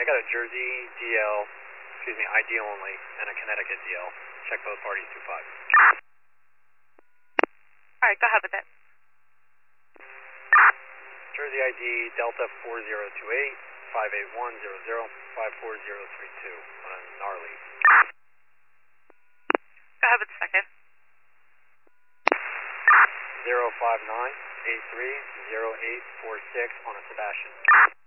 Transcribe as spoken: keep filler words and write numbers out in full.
I got a Jersey D L, excuse me, I D only, and a Connecticut D L. Check both parties, two five. Alright, go ahead with it. Jersey I D Delta four zero two eight, five eight one zero zero, five four zero three two on a gnarly. Go ahead with the second. zero five nine eight three zero eight four six on a Sebastian.